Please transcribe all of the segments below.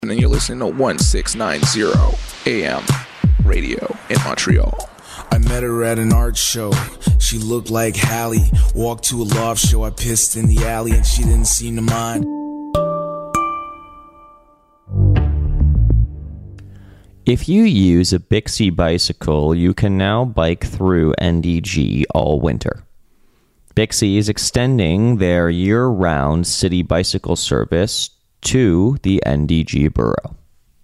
And you're listening to 1690 AM radio in Montreal. I met her at an art show. She looked like Hallie. Walked to a loft show. I pissed in the alley and she didn't seem to mind. If you use a Bixi bicycle, you can now bike through NDG all winter. Bixi is extending their year-round city bicycle service to the NDG borough.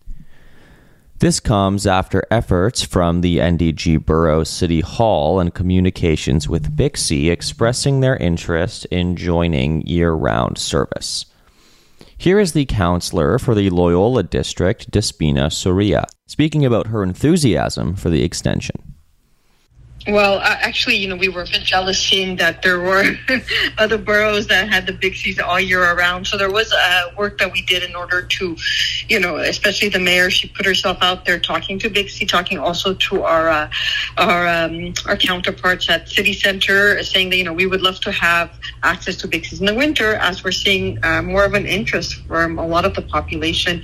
This comes after efforts from the NDG Borough City Hall and communications with Bixi expressing their interest in joining year-round service. Here is the councillor for the Loyola District, Despina Soria, speaking about her enthusiasm for the extension. Well, actually, we were a bit jealous seeing that there were other boroughs that had the Bixis all year around. So there was work that we did in order to, especially the mayor, she put herself out there talking to Bixi, talking also to our counterparts at City Center, saying that, we would love to have access to Bixis in the winter, as we're seeing more of an interest from a lot of the population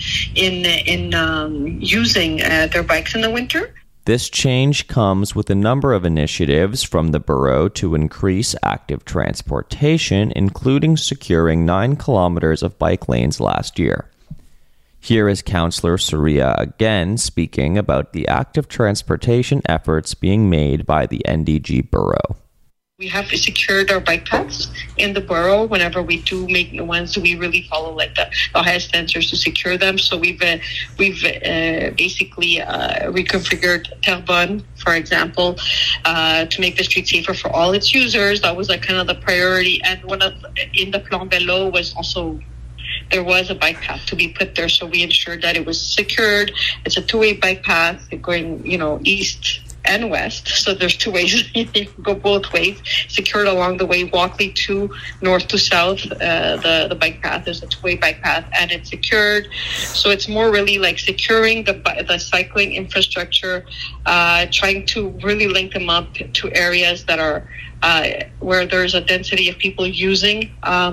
in using their bikes in the winter. This change comes with a number of initiatives from the borough to increase active transportation, including securing 9 kilometers of bike lanes last year. Here is Councillor Soria again speaking about the active transportation efforts being made by the NDG borough. We have secured our bike paths in the borough. Whenever we do make new ones, we really follow the highest standards to secure them. So we've basically reconfigured Terrebonne, for example, to make the street safer for all its users. That was kind of the priority. And in the Plan Bello was also, there was a bike path to be put there. So we ensured that it was secured. It's a two-way bike path going, east and west, so there's 2 ways. You can go both ways, secured along the way. Walkley to north to south, the bike path is a two-way bike path, and it's secured. So it's more really like securing the cycling infrastructure, trying to really link them up to areas that are where there's a density of people using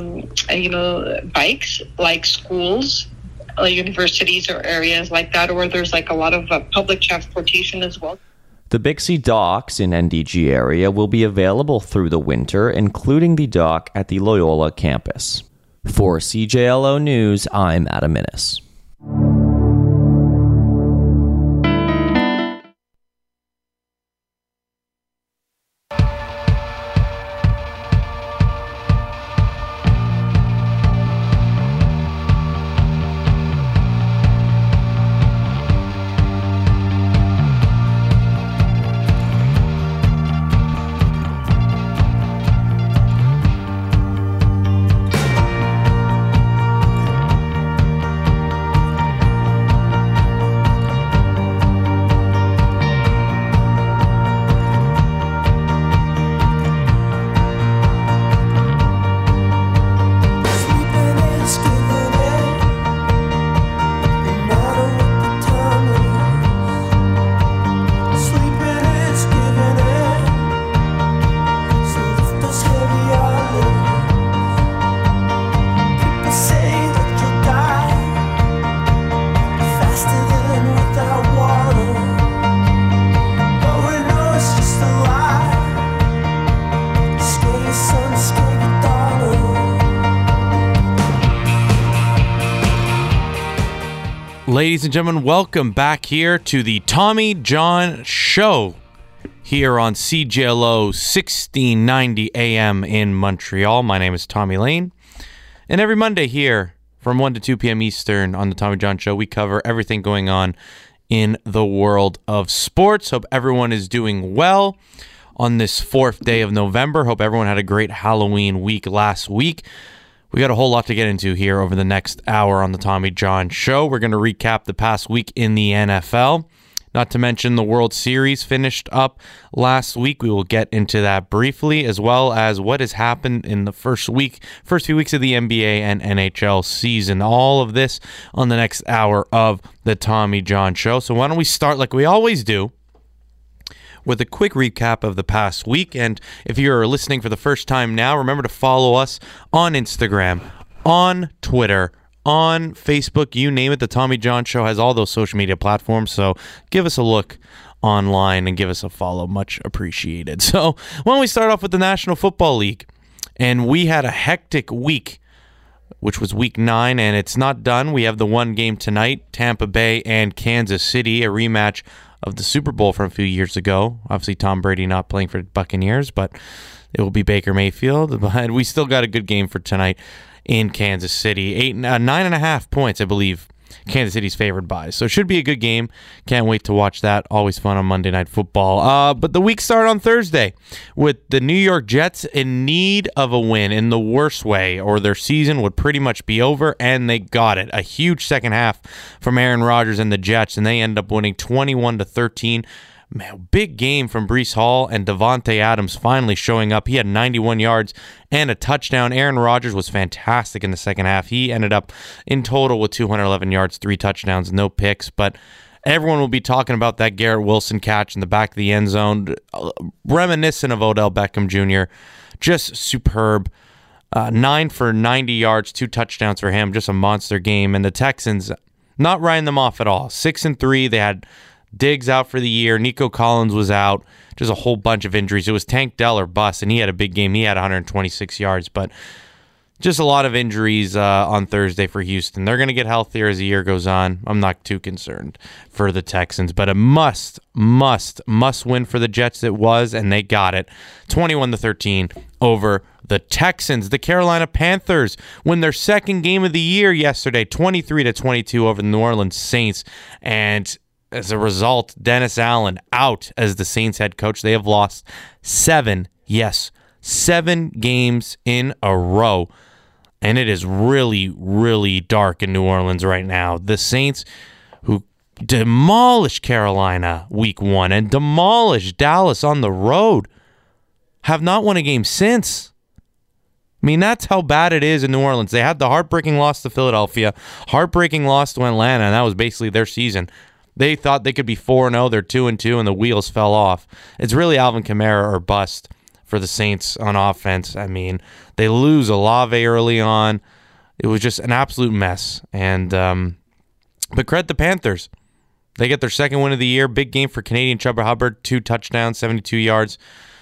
bikes, like schools, universities, or areas like that, or there's a lot of public transportation as well. The Bixi docks in NDG area will be available through the winter, including the dock at the Loyola campus. For CJLO News, I'm Adam Minnis. Ladies and gentlemen, welcome back here to the Tommy John Show here on CJLO 1690 AM in Montreal. My name is Tommy Lane, and every Monday here from 1 to 2 p.m. Eastern on the Tommy John Show, we cover everything going on in the world of sports. Hope everyone is doing well on this 4th day of November. Hope everyone had a great Halloween week last week. We got a whole lot to get into here over the next hour on the Tommy John Show. We're going to recap the past week in the NFL. Not to mention the World Series finished up last week. We will get into that briefly, as well as what has happened in the first few weeks of the NBA and NHL season. All of this on the next hour of the Tommy John Show. So why don't we start like we always do, with a quick recap of the past week. And if you're listening for the first time now, remember to follow us on Instagram, on Twitter, on Facebook, you name it. The Tommy John Show has all those social media platforms, so give us a look online and give us a follow. Much appreciated. So why don't we start off with the National Football League? And we had a hectic week, which was week 9, and it's not done. We have the one game tonight, Tampa Bay and Kansas City, a rematch of the Super Bowl from a few years ago. Obviously, Tom Brady not playing for the Buccaneers, but it will be Baker Mayfield. But we still got a good game for tonight in Kansas City. 9.5 points, I believe, Kansas City's favored by. So it should be a good game. Can't wait to watch that. Always fun on Monday Night Football. But the week started on Thursday with the New York Jets in need of a win in the worst way, or their season would pretty much be over, and they got it. A huge second half from Aaron Rodgers and the Jets, and they end up winning 21-13. Man, big game from Breece Hall and Davante Adams finally showing up. He had 91 yards and a touchdown. Aaron Rodgers was fantastic in the second half. He ended up in total with 211 yards, 3 touchdowns, no picks. But everyone will be talking about that Garrett Wilson catch in the back of the end zone, reminiscent of Odell Beckham Jr. Just superb. 9 for 90 yards, 2 touchdowns for him. Just a monster game. And the Texans not writing them off at all. 6-3. They had Diggs out for the year. Nico Collins was out. Just a whole bunch of injuries. It was Tank Dell or bust, and he had a big game. He had 126 yards, but just a lot of injuries on Thursday for Houston. They're going to get healthier as the year goes on. I'm not too concerned for the Texans, but a must win for the Jets it was, and they got it. 21-13 over the Texans. The Carolina Panthers win their second game of the year yesterday, 23-22 over the New Orleans Saints, and as a result, Dennis Allen out as the Saints head coach. They have lost 7 games in a row. And it is really, really dark in New Orleans right now. The Saints, who demolished Carolina week 1 and demolished Dallas on the road, have not won a game since. I mean, that's how bad it is in New Orleans. They had the heartbreaking loss to Philadelphia, heartbreaking loss to Atlanta, and that was basically their season. They thought they could be 4-0. They're 2-2, and the wheels fell off. It's really Alvin Kamara or bust for the Saints on offense. I mean, they lose Olave early on. It was just an absolute mess. And but credit the Panthers. They get their second win of the year. Big game for Canadian Chuba Hubbard. 2 touchdowns, 72 yards.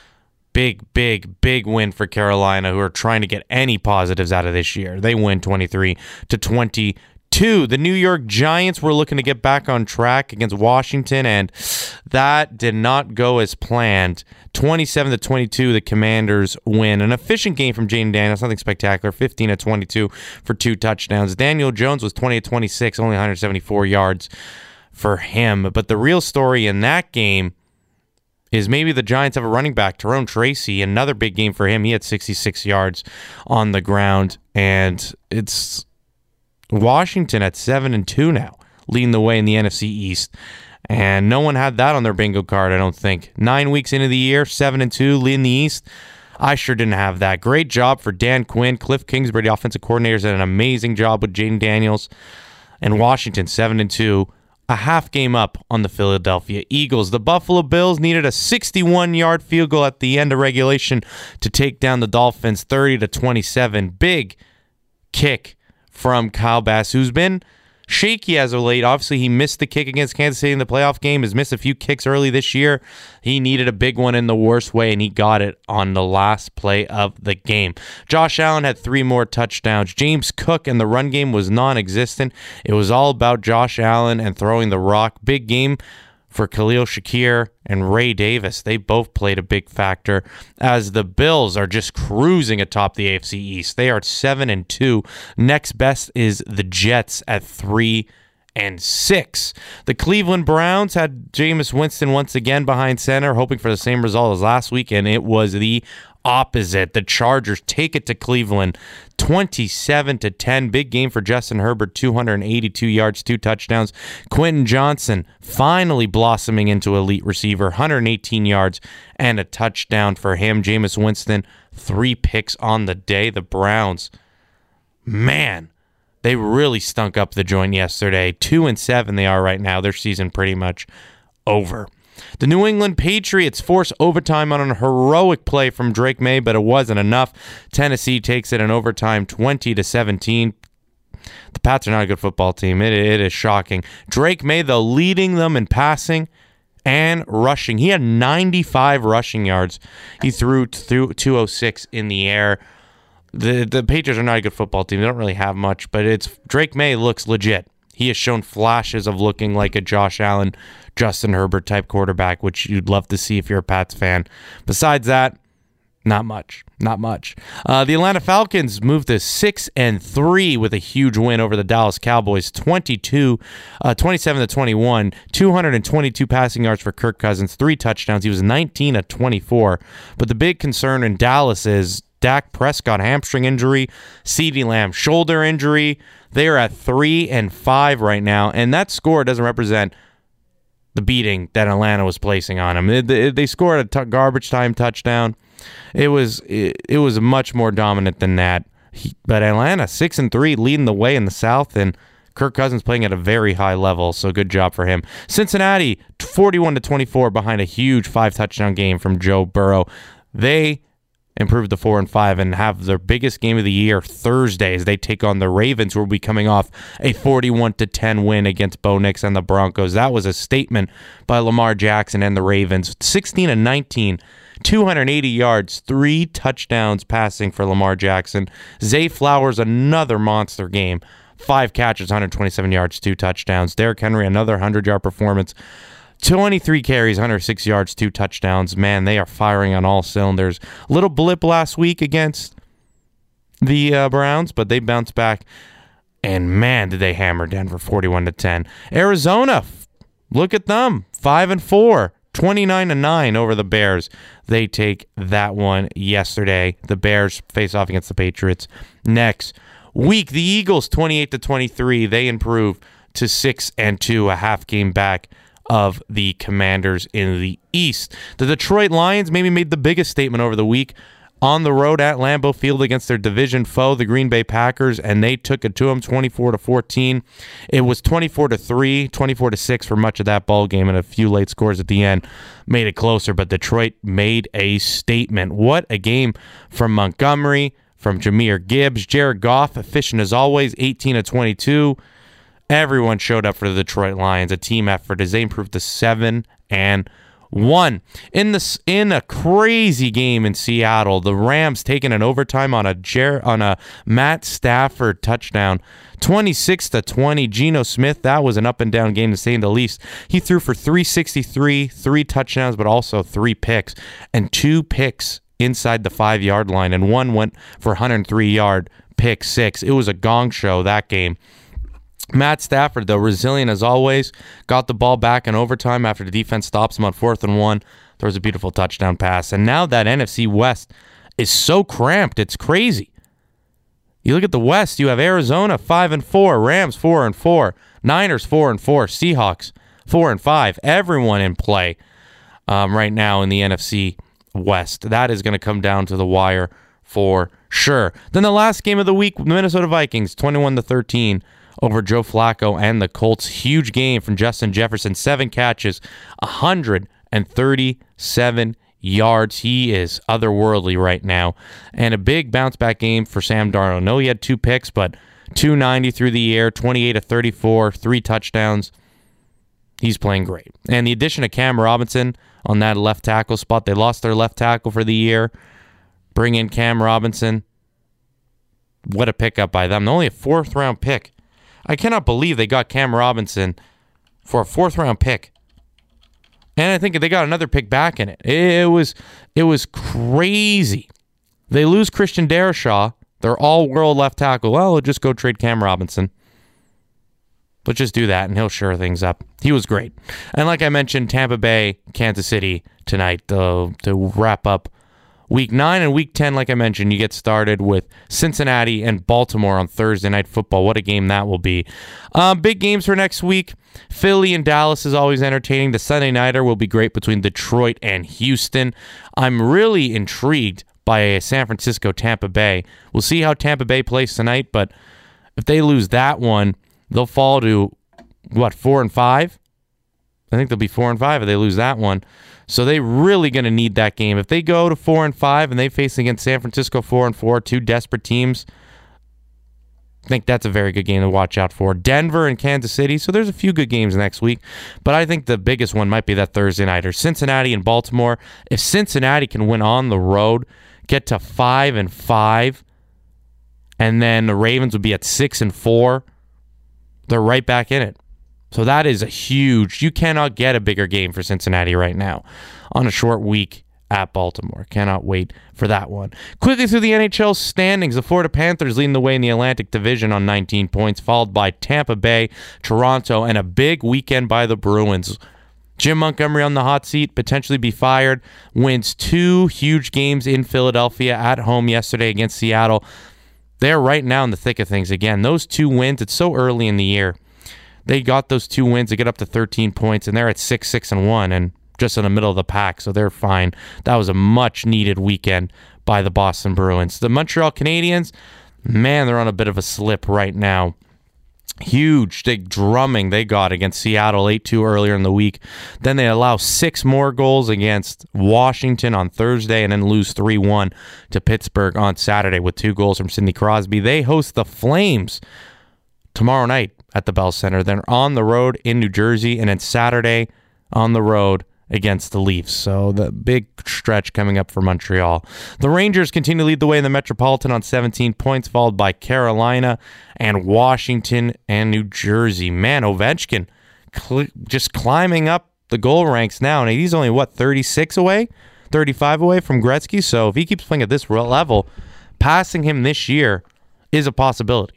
Big win for Carolina, who are trying to get any positives out of this year. They win 23-22. The New York Giants were looking to get back on track against Washington, and that did not go as planned. 27-22, the Commanders win. An efficient game from Jaden Daniels, nothing spectacular. 15-22 for 2 touchdowns. Daniel Jones was 20-26, only 174 yards for him. But the real story in that game is maybe the Giants have a running back, Tyrone Tracy. Another big game for him. He had 66 yards on the ground, and it's Washington at 7-2 now, leading the way in the NFC East. And no one had that on their bingo card, I don't think. 9 weeks into the year, 7-2, leading the East. I sure didn't have that. Great job for Dan Quinn. Cliff Kingsbury, the offensive coordinator, did an amazing job with Jaden Daniels. And Washington, 7-2, a half game up on the Philadelphia Eagles. The Buffalo Bills needed a 61-yard field goal at the end of regulation to take down the Dolphins, 30-27. Big kick from Kyle Bass, who's been shaky as of late. Obviously, he missed the kick against Kansas City in the playoff game. Has missed a few kicks early this year. He needed a big one in the worst way, and he got it on the last play of the game. Josh Allen had 3 more touchdowns. James Cook and the run game was non-existent. It was all about Josh Allen and throwing the rock. Big game for Khalil Shakir and Ray Davis. They both played a big factor as the Bills are just cruising atop the AFC East. They are 7-2. Next best is the Jets at 3-6. The Cleveland Browns had Jameis Winston once again behind center, hoping for the same result as last week, and it was the opposite. The Chargers take it to Cleveland 27-10. Big game for Justin Herbert, 282 yards, 2 touchdowns. Quentin Johnson finally blossoming into elite receiver, 118 yards and a touchdown for him. Jameis Winston, 3 picks on the day. The Browns, man, they really stunk up the joint yesterday. 2-7 they are right now. Their season pretty much over. The New England Patriots force overtime on a heroic play from Drake May, but it wasn't enough. Tennessee takes it in overtime 20-17. The Pats are not a good football team. It is shocking. Drake May, though, leading them in passing and rushing. He had 95 rushing yards. He threw 206 in the air. The Patriots are not a good football team. They don't really have much, but Drake May looks legit. He has shown flashes of looking like a Josh Allen, Justin Herbert type quarterback, which you'd love to see if you're a Pats fan. Besides that, not much. The Atlanta Falcons moved to 6-3 with a huge win over the Dallas Cowboys, 27-21, 222 passing yards for Kirk Cousins, 3 touchdowns. He was 19-24. But the big concern in Dallas is Dak Prescott hamstring injury, CeeDee Lamb shoulder injury. They are at 3-5 right now, and that score doesn't represent the beating that Atlanta was placing on them. They scored a garbage time touchdown. It was much more dominant than that. But Atlanta 6-3, leading the way in the South, and Kirk Cousins playing at a very high level. So good job for him. Cincinnati 41-24 behind a huge 5-touchdown game from Joe Burrow. They improved to 4-5 and have their biggest game of the year Thursday as they take on the Ravens, who will be coming off a 41-10 win against Bo Nix and the Broncos. That was a statement by Lamar Jackson and the Ravens. 16-19, 280 yards, 3 touchdowns passing for Lamar Jackson. Zay Flowers, another monster game. 5 catches, 127 yards, 2 touchdowns. Derrick Henry, another 100-yard performance. 23 carries, 106 yards, 2 touchdowns. Man, they are firing on all cylinders. A little blip last week against the Browns, but they bounced back. And man, did they hammer Denver 41-10. Arizona, look at them, 5-4, 29-9 over the Bears. They take that one yesterday. The Bears face off against the Patriots next week. The Eagles, 28-23. They improve to 6-2, a half game back of the Commanders in the East. The Detroit Lions maybe made the biggest statement over the week on the road at Lambeau Field against their division foe, the Green Bay Packers, and they took it to them 24-14. It was 24-3, 24-6 for much of that ball game, and a few late scores at the end made it closer, but Detroit made a statement. What a game from Montgomery, from Jahmyr Gibbs. Jared Goff efficient as always, 18-22. Everyone showed up for the Detroit Lions, a team effort as they improved to 7-1. In a crazy game in Seattle, the Rams taking an overtime on a Matt Stafford touchdown, 26-20. Geno Smith, that was an up and down game to say the least. He threw for 363, 3 touchdowns, but also 3 picks, and 2 picks inside the 5-yard line, and one went for 103-yard pick 6. It was a gong show, that game. Matt Stafford, though, resilient as always, got the ball back in overtime after the defense stops him on 4th and 1. There was a beautiful touchdown pass. And now that NFC West is so cramped, it's crazy. You look at the West, you have Arizona 5-4, Rams 4-4, Niners 4-4, Seahawks 4-5. Everyone in play right now in the NFC West. That is going to come down to the wire for sure. Then the last game of the week, the Minnesota Vikings 21-13. Over Joe Flacco and the Colts. Huge game from Justin Jefferson. 7 catches, 137 yards. He is otherworldly right now. And a big bounce-back game for Sam Darnold. No, he had 2 picks, but 290 through the air, 28-34, 3 touchdowns. He's playing great. And the addition of Cam Robinson on that left tackle spot. They lost their left tackle for the year. Bring in Cam Robinson. What a pickup by them. Only a 4th-round pick. I cannot believe they got Cam Robinson for a 4th-round pick. And I think they got another pick back in it. It was crazy. They lose Christian Darrisaw, their all-world left tackle. Well, we'll just go trade Cam Robinson. Let's just do that, and he'll shore things up. He was great. And like I mentioned, Tampa Bay, Kansas City tonight to wrap up Week 9 and Week 10, like I mentioned, you get started with Cincinnati and Baltimore on Thursday Night Football. What a game that will be. Big games for next week. Philly and Dallas is always entertaining. The Sunday Nighter will be great between Detroit and Houston. I'm really intrigued by San Francisco-Tampa Bay. We'll see how Tampa Bay plays tonight, but if they lose that one, they'll fall to, 4-5? I think they'll be 4-5 if they lose that one. So they really going to need that game. If they go to 4-5 and they face against San Francisco 4-4, 2 desperate teams, I think that's a very good game to watch out for. Denver and Kansas City. So there's a few good games next week. But I think the biggest one might be that Thursday nighter. Cincinnati and Baltimore. If Cincinnati can win on the road, get to 5-5, and then the Ravens would be at 6-4, they're right back in it. So that is a huge. You cannot get a bigger game for Cincinnati right now on a short week at Baltimore. Cannot wait for that one. Quickly through the NHL standings, the Florida Panthers leading the way in the Atlantic Division on 19 points, followed by Tampa Bay, Toronto, and a big weekend by the Bruins. Jim Montgomery on the hot seat, potentially be fired, wins 2 huge games in Philadelphia at home yesterday against Seattle. They're right now in the thick of things again. Those 2 wins, it's so early in the year. They got those 2 wins to get up to 13 points, and they're at 6-1, and just in the middle of the pack, so they're fine. That was a much-needed weekend by the Boston Bruins. The Montreal Canadiens, man, they're on a bit of a slip right now. Huge big drumming they got against Seattle 8-2 earlier in the week. Then they allow 6 more goals against Washington on Thursday and then lose 3-1 to Pittsburgh on Saturday with 2 goals from Sidney Crosby. They host the Flames tomorrow night at the Bell Center. Then on the road in New Jersey, and then Saturday on the road against the Leafs. So the big stretch coming up for Montreal. The Rangers continue to lead the way in the Metropolitan on 17 points, followed by Carolina and Washington and New Jersey. Man, Ovechkin just climbing up the goal ranks now, and he's only, 35 away from Gretzky. So if he keeps playing at this level, passing him this year is a possibility.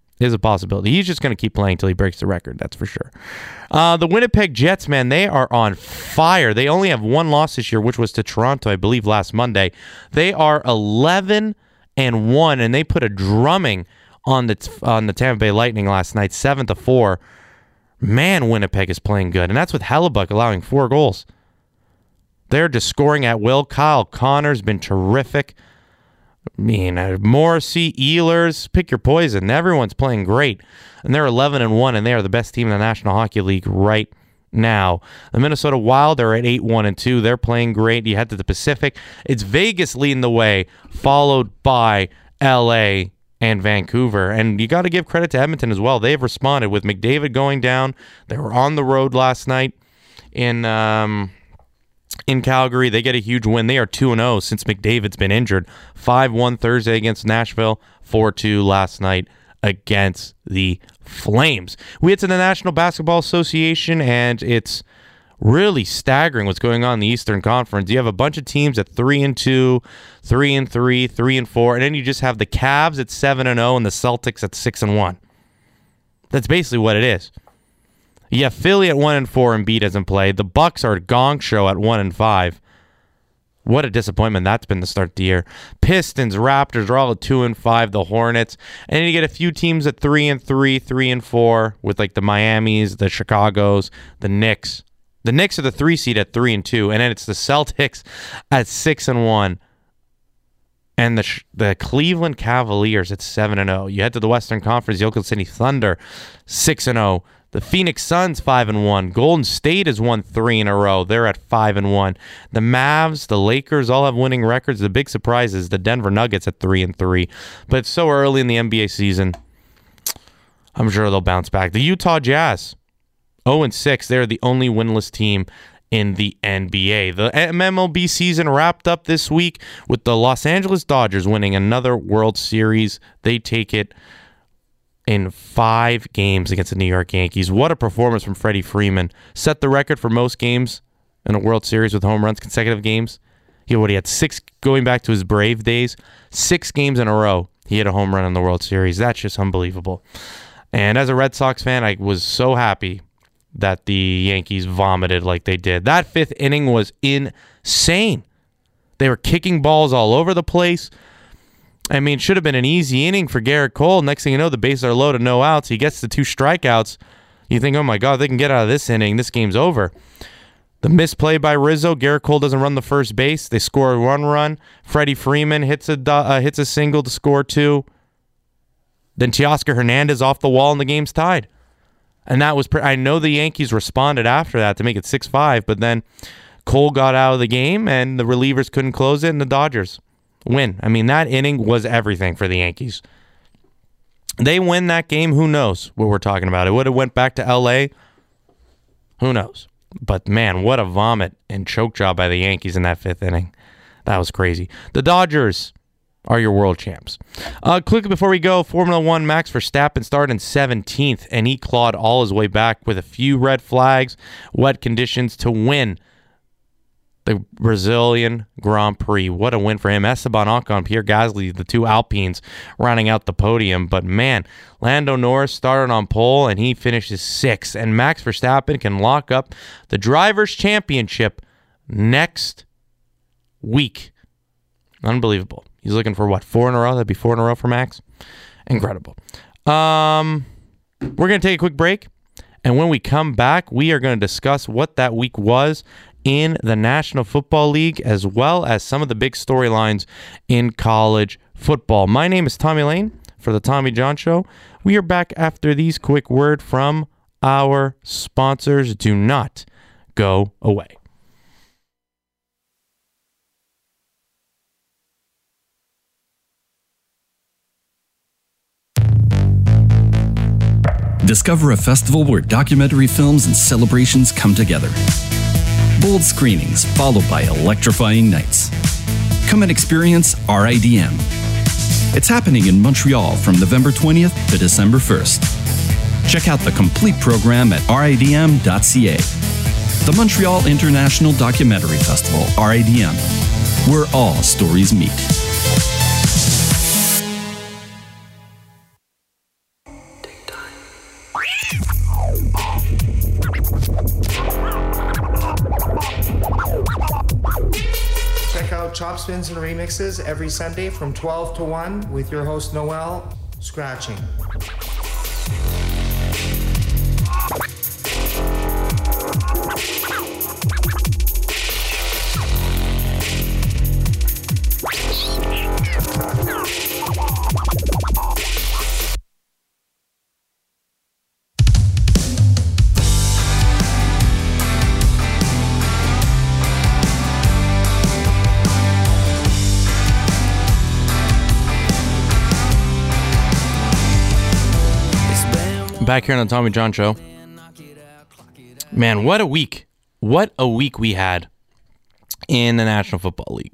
He's just going to keep playing until he breaks the record, that's for sure. The Winnipeg Jets, man, they are on fire. They only have 1 loss this year, which was to Toronto, I believe, last Monday. They are 11-1, and they put a drumming on the Tampa Bay Lightning last night, 7-4. Man, Winnipeg is playing good, and that's with Hellebuck allowing 4 goals. They're just scoring at will. Kyle Connor's been terrific. I mean, Morrissey, Ehlers, pick your poison. Everyone's playing great. And they're 11-1, and they are the best team in the National Hockey League right now. The Minnesota Wild are at 8-1-2. They're playing great. You head to the Pacific. It's Vegas leading the way, followed by LA and Vancouver. And you got to give credit to Edmonton as well. They've responded with McDavid going down. They were on the road last night in Calgary. They get a huge win. They are 2-0 since McDavid's been injured. 5-1 Thursday against Nashville. 4-2 last night against the Flames. We head to the National Basketball Association, and it's really staggering what's going on in the Eastern Conference. You have a bunch of teams at 3-2, 3-3, 3-4, and then you just have the Cavs at 7-0 and the Celtics at 6-1. That's basically what it is. You have Philly at 1-4, Embiid doesn't play. The Bucks are a gong show at 1-5. What a disappointment that's been to start the year. Pistons, Raptors are all at 2-5. The Hornets, and then you get a few teams at 3-3, 3-4, with like the Miamis, the Chicagos, the Knicks. The Knicks are the 3 seed at 3-2, and then it's the Celtics at 6-1, and the Cleveland Cavaliers at 7-0. You head to the Western Conference. The Oklahoma City Thunder 6-0. The Phoenix Suns 5-1. Golden State has won 3 in a row. They're at 5-1. The Mavs, the Lakers all have winning records. The big surprise is the Denver Nuggets at 3-3. But it's so early in the NBA season, I'm sure they'll bounce back. The Utah Jazz 0-6. They're the only winless team in the NBA. The MLB season wrapped up this week with the Los Angeles Dodgers winning another World Series. They take it in 5 games against the New York Yankees. What a performance from Freddie Freeman. Set the record for most games in a World Series with home runs, consecutive games. He had 6, going back to his Brave days, 6 games in a row he hit a home run in the World Series. That's just unbelievable. And as a Red Sox fan, I was so happy that the Yankees vomited like they did. That 5th inning was insane. They were kicking balls all over the place. I mean, it should have been an easy inning for Garrett Cole. Next thing you know, the bases are loaded, no outs. He gets the 2 strikeouts. You think, oh my God, they can get out of this inning. This game's over. The misplay by Rizzo. Garrett Cole doesn't run the first base. They score 1 run. Freddie Freeman hits a single to score 2. Then Teoscar Hernandez off the wall and the game's tied. And that was, I know the Yankees responded after that to make it 6-5, but then Cole got out of the game and the relievers couldn't close it and the Dodgers win. I mean, that inning was everything for the Yankees. They win that game, who knows what we're talking about. It would have went back to L.A., who knows. But, man, what a vomit and choke job by the Yankees in that 5th inning. That was crazy. The Dodgers are your world champs. Quickly before we go, Formula One, Max Verstappen started in 17th, and he clawed all his way back with a few red flags, wet conditions to win the Brazilian Grand Prix. What a win for him. Esteban Ocon, Pierre Gasly, the two Alpines rounding out the podium. But man, Lando Norris started on pole and he finishes 6th. And Max Verstappen can lock up the Drivers' Championship next week. Unbelievable. He's looking for what, 4 in a row? That'd be 4 in a row for Max. Incredible. We're going to take a quick break. And when we come back, we are going to discuss what that week was in the National Football League, as well as some of the big storylines in college football. My name is Tommy Lane for the Tommy John Show. We are back after these quick word from our sponsors. Do not go away. Discover a festival where documentary films and celebrations come together. Bold screenings followed by electrifying nights. Come and experience RIDM. It's happening in Montreal from November 20th to December 1st. Check out the complete program at ridm.ca. The Montreal International Documentary Festival, RIDM, where all stories meet. Check out Chop Spins and Remixes every Sunday from 12 to 1 with your host Noel Scratching. Back here on the Tommy John Show. Man, what a week. What a week we had in the National Football League.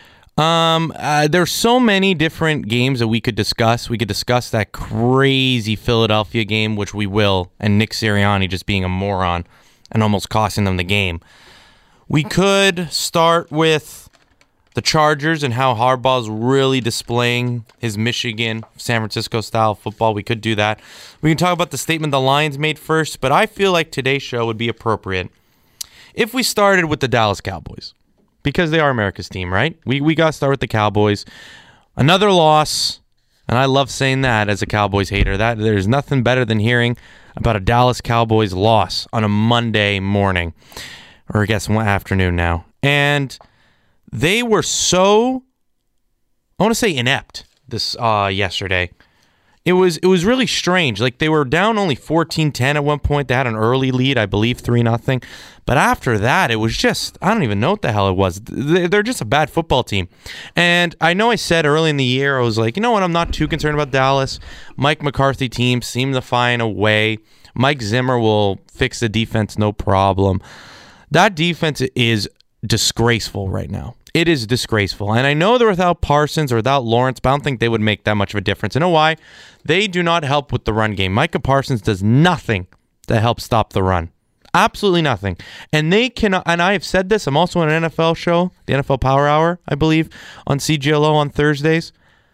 There's so many different games that we could discuss. We could discuss that crazy Philadelphia game, which we will, and Nick Sirianni just being a moron and almost costing them the game. We could start with the Chargers and how Harbaugh's really displaying his Michigan, San Francisco style football. We could do that. We can talk about the statement the Lions made first, but I feel like today's show would be appropriate if we started with the Dallas Cowboys, because they are America's team, right? We got to start with the Cowboys. Another loss, and I love saying that as a Cowboys hater. That there's nothing better than hearing about a Dallas Cowboys loss on a Monday morning, or I guess one afternoon now. And they were so, I want to say inept this yesterday. It was really strange. Like, they were down only 14-10 at one point. They had an early lead, I believe 3-0. But after that, it was just, I don't even know what the hell it was. They're just a bad football team. And I know I said early in the year, I was like, you know what, I'm not too concerned about Dallas. Mike McCarthy teams seem to find a way. Mike Zimmer will fix the defense, no problem. That defense is disgraceful right now. It is disgraceful. And I know they're without Parsons or without Lawrence, but I don't think they would make that much of a difference. You know why? They do not help with the run game. Micah Parsons does nothing to help stop the run. Absolutely nothing. And they cannot, and I have said this, I'm also on an NFL show, the NFL Power Hour, I believe, on CGLO on Thursdays.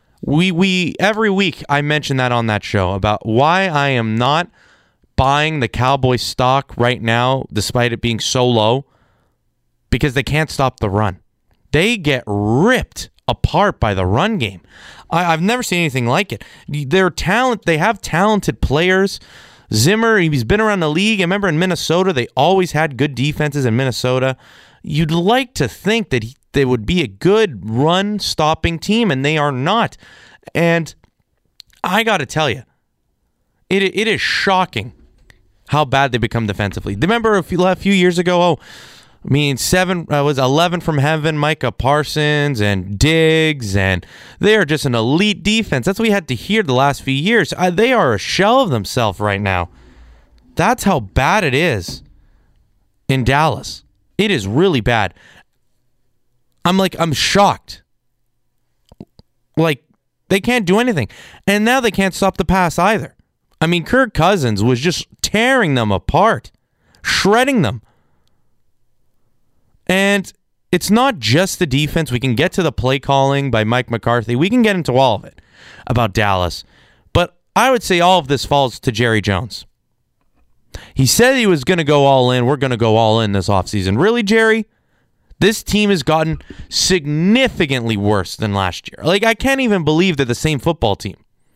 We every week I mention that on that show about why I am not buying the Cowboys stock right now, despite it being so low, because they can't stop the run. They get ripped apart by the run game. I've never seen anything like it. They have talented players. Zimmer, he's been around the league. I remember in Minnesota, they always had good defenses in Minnesota. You'd like to think that they would be a good run-stopping team, and they are not. And I got to tell you, it is shocking how bad they become defensively. Remember a few years ago, I mean, 11 from heaven, Micah Parsons and Diggs, and they are just an elite defense. That's what we had to hear the last few years. They are a shell of themselves right now. That's how bad it is in Dallas. It is really bad. I'm shocked. Like, they can't do anything. And now they can't stop the pass either. I mean, Kirk Cousins was just tearing them apart, shredding them. And it's not just the defense. We can get to the play calling by Mike McCarthy. We can get into all of it about Dallas. But I would say all of this falls to Jerry Jones. He said he was going to go all in. We're going to go all in this offseason. Really, Jerry? This team has gotten significantly worse than last year. Like, I can't even believe they're the same football team.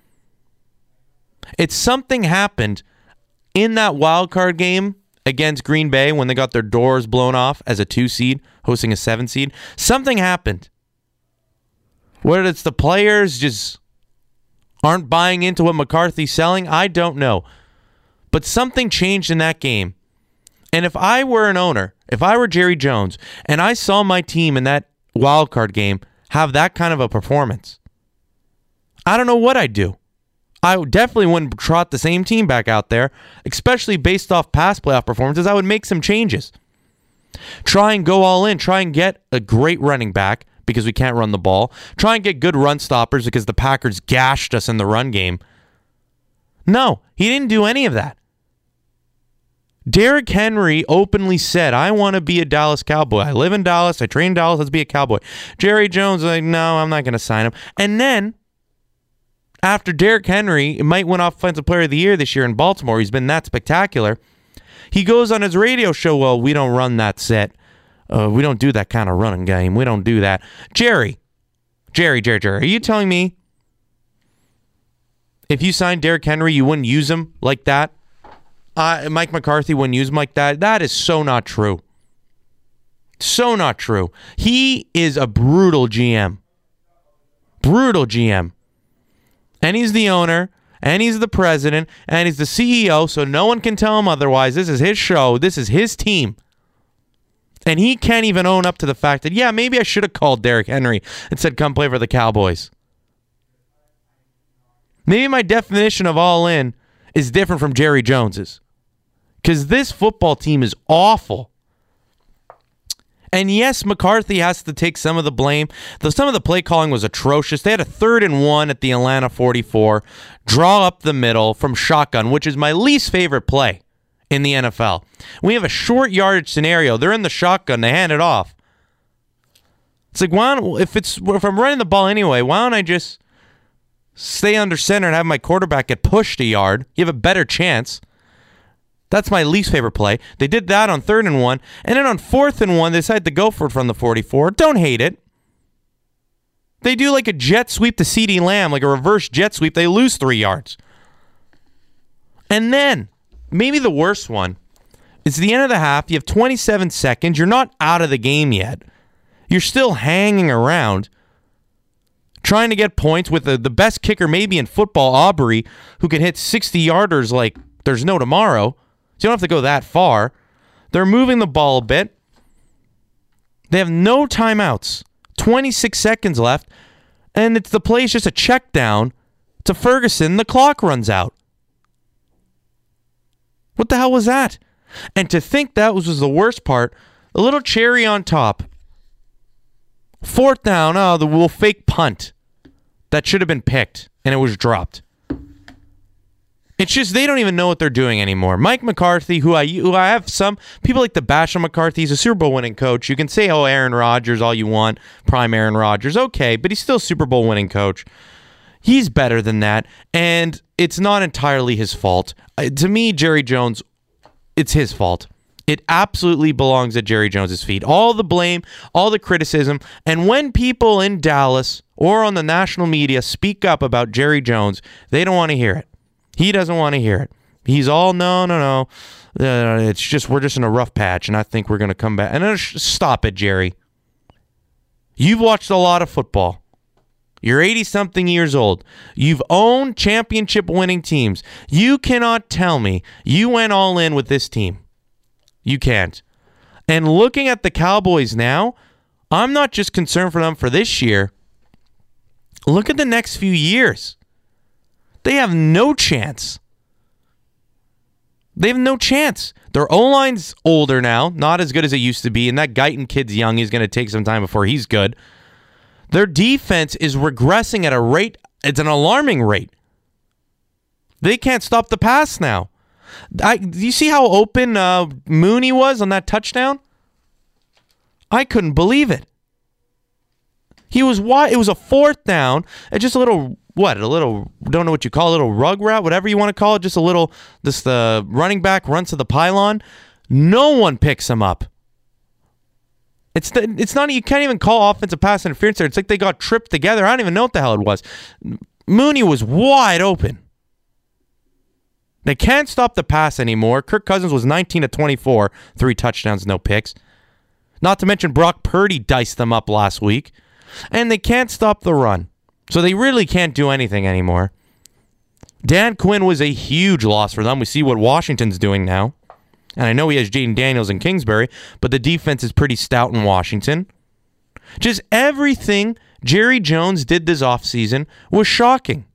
It's something happened in that wild card game against Green Bay when they got their doors blown off as a 2 seed, hosting a 7 seed. Something happened. Whether it's the players just aren't buying into what McCarthy's selling, I don't know. But something changed in that game. And if I were an owner, if I were Jerry Jones, and I saw my team in that wild card game have that kind of a performance, I don't know what I'd do. I definitely wouldn't trot the same team back out there, especially based off past playoff performances. I would make some changes. Try and go all in. Try and get a great running back because we can't run the ball. Try and get good run stoppers because the Packers gashed us in the run game. No, he didn't do any of that. Derrick Henry openly said, I want to be a Dallas Cowboy. I live in Dallas. I train in Dallas. Let's be a Cowboy. Jerry Jones was like, no, I'm not going to sign him. And then, after Derrick Henry might win Offensive Player of the Year this year in Baltimore, he's been that spectacular, he goes on his radio show, well, we don't run that set. We don't do that kind of running game. We don't do that. Jerry, are you telling me if you signed Derrick Henry, you wouldn't use him like that? Mike McCarthy wouldn't use him like that? That is so not true. So not true. He is a brutal GM. Brutal GM. And he's the owner, and he's the president, and he's the CEO, so no one can tell him otherwise. This is his show. This is his team. And he can't even own up to the fact that, yeah, maybe I should have called Derrick Henry and said, come play for the Cowboys. Maybe my definition of all in is different from Jerry Jones's. Because this football team is awful. And yes, McCarthy has to take some of the blame. Though some of the play calling was atrocious. They had a 3rd and 1 at the Atlanta 44. Draw up the middle from shotgun, which is my least favorite play in the NFL. We have a short yardage scenario. They're in the shotgun. They hand it off. It's like, if I'm running the ball anyway, why don't I just stay under center and have my quarterback get pushed a yard? You have a better chance. That's my least favorite play. They did that on 3rd and 1. And then on 4th and 1, they decided to go for it from the 44. Don't hate it. They do like a jet sweep to CeeDee Lamb, like a reverse jet sweep. They lose 3 yards. And then, maybe the worst one, it's the end of the half. You have 27 seconds. You're not out of the game yet. You're still hanging around, trying to get points with the best kicker maybe in football, Aubrey, who can hit 60-yarders like there's no tomorrow. So you don't have to go that far. They're moving the ball a bit. They have no timeouts. 26 seconds left. And the play's just a check down to Ferguson. The clock runs out. What the hell was that? And to think that was the worst part, a little cherry on top. 4th down, we'll fake punt. That should have been picked, and it was dropped. It's just they don't even know what they're doing anymore. Mike McCarthy, who I have some people like to bash on McCarthy. He's a Super Bowl winning coach. You can say, oh, Aaron Rodgers, all you want, prime Aaron Rodgers. Okay, but he's still a Super Bowl winning coach. He's better than that, and it's not entirely his fault. To me, Jerry Jones, it's his fault. It absolutely belongs at Jerry Jones's feet. All the blame, all the criticism, and when people in Dallas or on the national media speak up about Jerry Jones, they don't want to hear it. He doesn't want to hear it. He's all, no. It's just, we're just in a rough patch, and I think we're going to come back. And stop it, Jerry. You've watched a lot of football. You're 80-something years old. You've owned championship-winning teams. You cannot tell me you went all in with this team. You can't. And looking at the Cowboys now, I'm not just concerned for them for this year. Look at the next few years. They have no chance. They have no chance. Their O-line's older now, not as good as it used to be, and that Guyton kid's young. He's going to take some time before he's good. Their defense is regressing at a rate, it's an alarming rate. They can't stop the pass now. Do you see how open Mooney was on that touchdown? I couldn't believe it. He was wide. It was a fourth down, and just a little, don't know what you call it, a little rug route, whatever you want to call it, just the running back runs to the pylon. No one picks him up. It's not, you can't even call offensive pass interference there. It's like they got tripped together. I don't even know what the hell it was. Mooney was wide open. They can't stop the pass anymore. Kirk Cousins was 19-24, 3 touchdowns, no picks. Not to mention Brock Purdy diced them up last week. And they can't stop the run. So they really can't do anything anymore. Dan Quinn was a huge loss for them. We see what Washington's doing now. And I know he has Jaden Daniels and Kingsbury, but the defense is pretty stout in Washington. Just everything Jerry Jones did this offseason was shocking.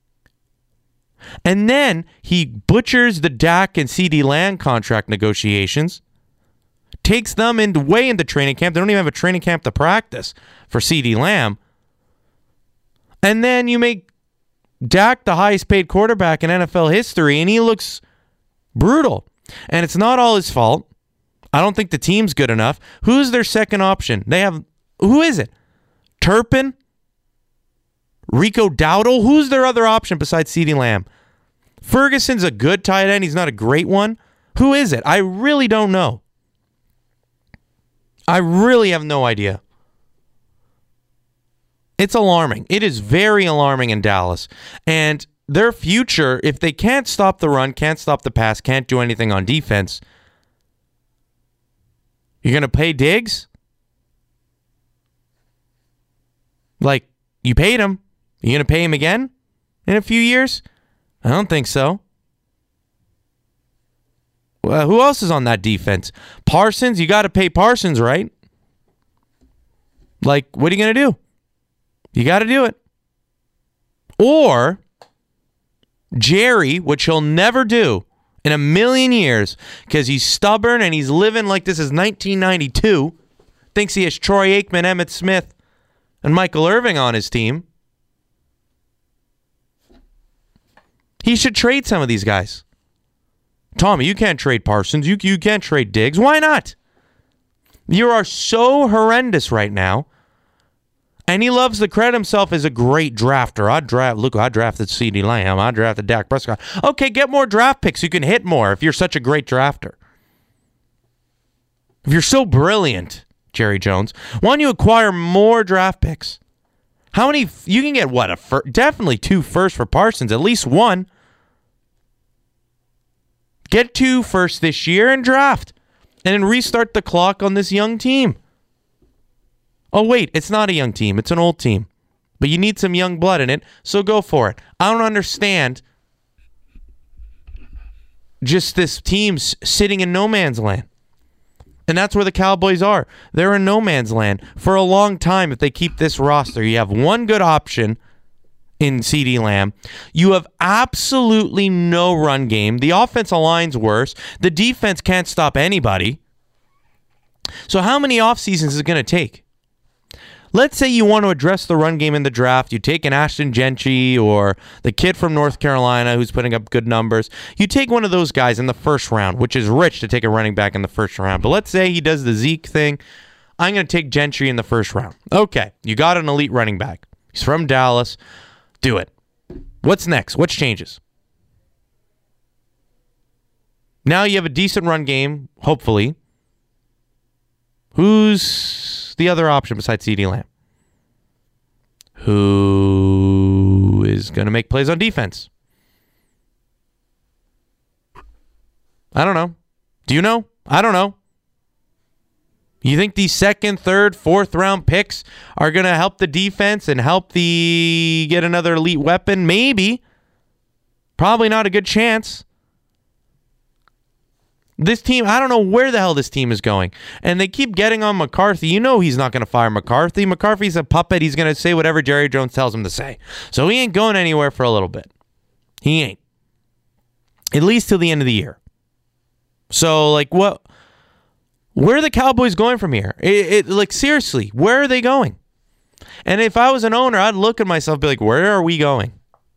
And then he butchers the Dak and CeeDee Lamb contract negotiations, takes them way into training camp. They don't even have a training camp to practice for CeeDee Lamb. And then you make Dak the highest paid quarterback in NFL history, and he looks brutal. And it's not all his fault. I don't think the team's good enough. Who's their second option? Who is it? Turpin? Rico Dowdle? Who's their other option besides CeeDee Lamb? Ferguson's a good tight end. He's not a great one. Who is it? I really don't know. I really have no idea. It's alarming. It is very alarming in Dallas. And their future, if they can't stop the run, can't stop the pass, can't do anything on defense, you're going to pay Diggs? Like, you paid him. You going to pay him again in a few years? I don't think so. Well, who else is on that defense? Parsons? You got to pay Parsons, right? Like, what are you going to do? You got to do it. Or Jerry, which he'll never do in a million years because he's stubborn and he's living like this is 1992, thinks he has Troy Aikman, Emmitt Smith, and Michael Irving on his team. He should trade some of these guys. Tommy, you can't trade Parsons. You can't trade Diggs. Why not? You are so horrendous right now. And he loves to credit himself as a great drafter. I drafted CeeDee Lamb. I drafted Dak Prescott. Okay, get more draft picks. You can hit more if you're such a great drafter. If you're so brilliant, Jerry Jones, why don't you acquire more draft picks? How many? You can get what? Definitely 2 firsts for Parsons. At least 1. Get 2 firsts this year and draft. And then restart the clock on this young team. Oh, wait, it's not a young team. It's an old team. But you need some young blood in it, so go for it. I don't understand just this team's sitting in no man's land. And that's where the Cowboys are. They're in no man's land for a long time if they keep this roster. You have one good option in CeeDee Lamb. You have absolutely no run game. The offensive line's worse. The defense can't stop anybody. So how many off seasons is it going to take? Let's say you want to address the run game in the draft. You take an Ashton Gentry or the kid from North Carolina who's putting up good numbers. You take one of those guys in the first round, which is rich to take a running back in the first round. But let's say he does the Zeke thing. I'm going to take Gentry in the first round. Okay, you got an elite running back. He's from Dallas. Do it. What's next? What changes? Now you have a decent run game, hopefully. Who's the other option besides CeeDee Lamb? Who is going to make plays on defense? I don't know. Do you know? I don't know. You think these second, third, fourth round picks are going to help the defense and help get another elite weapon? Maybe. Probably not a good chance. This team, I don't know where the hell this team is going. And they keep getting on McCarthy. You know he's not going to fire McCarthy. McCarthy's a puppet. He's going to say whatever Jerry Jones tells him to say. So he ain't going anywhere for a little bit. He ain't. At least till the end of the year. So, like, what? Where are the Cowboys going from here? Like, seriously, where are they going? And if I was an owner, I'd look at myself and be like, where are we going?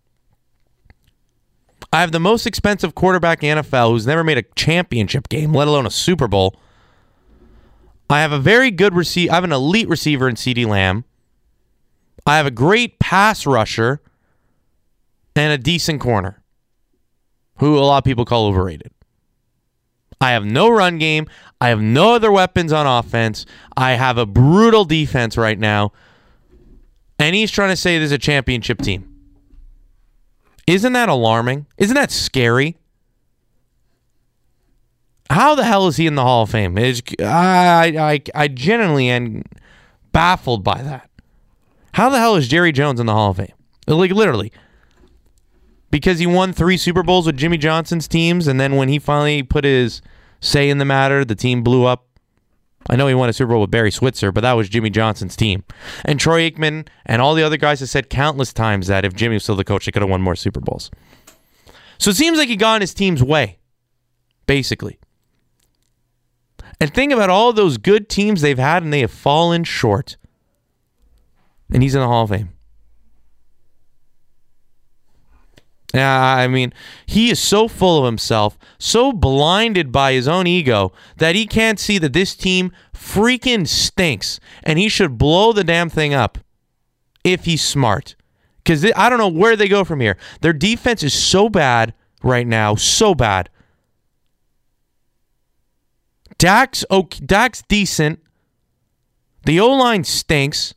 I have the most expensive quarterback in NFL who's never made a championship game, let alone a Super Bowl. I have a very good receiver. I have an elite receiver in CeeDee Lamb. I have a great pass rusher and a decent corner, who a lot of people call overrated. I have no run game. I have no other weapons on offense. I have a brutal defense right now. And he's trying to say this is a championship team. Isn't that alarming? Isn't that scary? How the hell is he in the Hall of Fame? I genuinely am baffled by that. How the hell is Jerry Jones in the Hall of Fame? Like, literally. Because he won 3 Super Bowls with Jimmy Johnson's teams, and then when he finally put his say in the matter, the team blew up. I know he won a Super Bowl with Barry Switzer, but that was Jimmy Johnson's team. And Troy Aikman and all the other guys have said countless times that if Jimmy was still the coach, they could have won more Super Bowls. So it seems like he got in his team's way, basically. And think about all those good teams they've had, and they have fallen short. And he's in the Hall of Fame. I mean, he is so full of himself, so blinded by his own ego that he can't see that this team freaking stinks and he should blow the damn thing up if he's smart. Because I don't know where they go from here. Their defense is so bad right now, so bad. Dak's decent. The O-line stinks.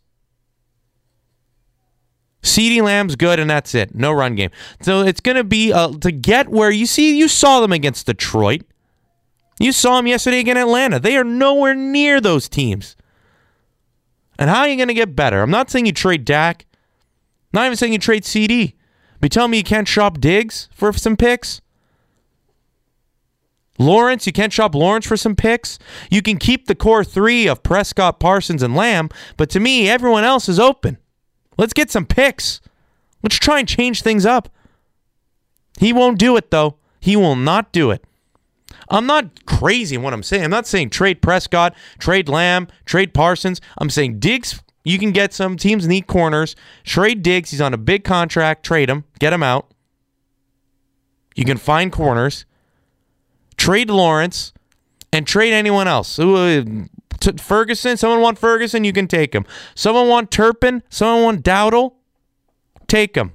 CeeDee Lamb's good, and that's it. No run game. So it's going to be to get where you saw them against Detroit. You saw them yesterday against Atlanta. They are nowhere near those teams. And how are you going to get better? I'm not saying you trade Dak. Not even saying you trade CD. But you tell me you can't shop Diggs for some picks? Lawrence, you can't shop Lawrence for some picks? You can keep the core 3 of Prescott, Parsons, and Lamb, but to me, everyone else is open. Let's get some picks. Let's try and change things up. He won't do it, though. He will not do it. I'm not crazy in what I'm saying. I'm not saying trade Prescott, trade Lamb, trade Parsons. I'm saying Diggs, you can get some. Teams need corners. Trade Diggs. He's on a big contract. Trade him. Get him out. You can find corners. Trade Lawrence and trade anyone else. Ferguson, someone want Ferguson, you can take him. Someone want Turpin, someone want Dowdle, take him.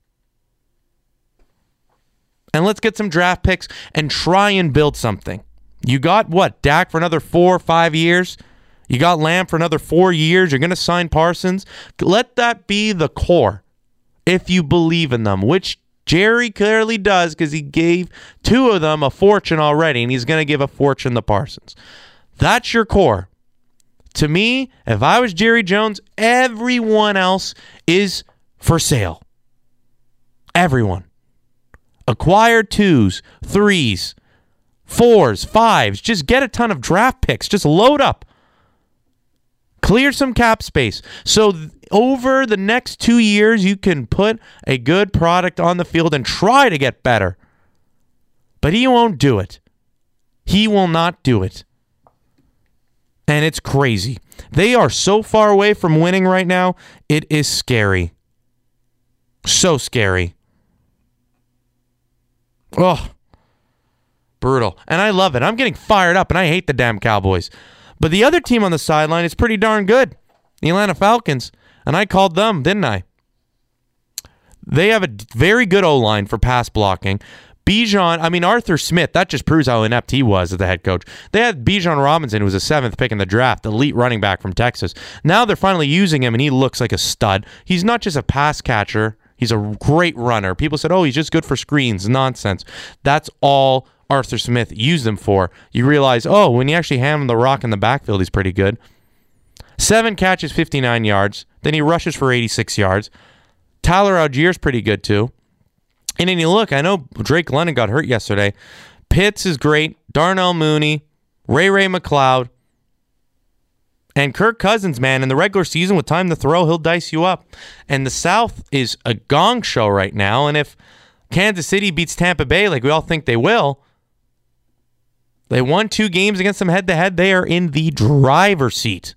And let's get some draft picks and try and build something. You got what? Dak for another 4 or 5 years? You got Lamb for another 4 years? You're going to sign Parsons? Let that be the core if you believe in them, which Jerry clearly does because he gave 2 of them a fortune already, and he's going to give a fortune to Parsons. That's your core. To me, if I was Jerry Jones, everyone else is for sale. Everyone. Acquire 2s, 3s, 4s, 5s. Just get a ton of draft picks. Just load up. Clear some cap space. So over the next 2 years, you can put a good product on the field and try to get better. But he won't do it. He will not do it. And it's crazy. They are so far away from winning right now. It is scary. So scary. Oh, brutal. And I love it. I'm getting fired up, and I hate the damn Cowboys. But the other team on the sideline is pretty darn good. The Atlanta Falcons. And I called them, didn't I? They have a very good O-line for pass blocking. Arthur Smith, that just proves how inept he was as the head coach. They had Bijan Robinson, who was the 7th pick in the draft, elite running back from Texas. Now they're finally using him, and he looks like a stud. He's not just a pass catcher. He's a great runner. People said, he's just good for screens. Nonsense. That's all Arthur Smith used him for. You realize, when you actually hand him the rock in the backfield, he's pretty good. 7 catches, 59 yards. Then he rushes for 86 yards. Tyler Allgeier's pretty good, too. And then you look, I know Drake London got hurt yesterday, Pitts is great. Darnell Mooney, Ray McLeod, and Kirk Cousins, man, in the regular season with time to throw, he'll dice you up. And the South is a gong show right now. And if Kansas City beats Tampa Bay like we all think they will, they won 2 games against them head-to-head. They are in the driver's seat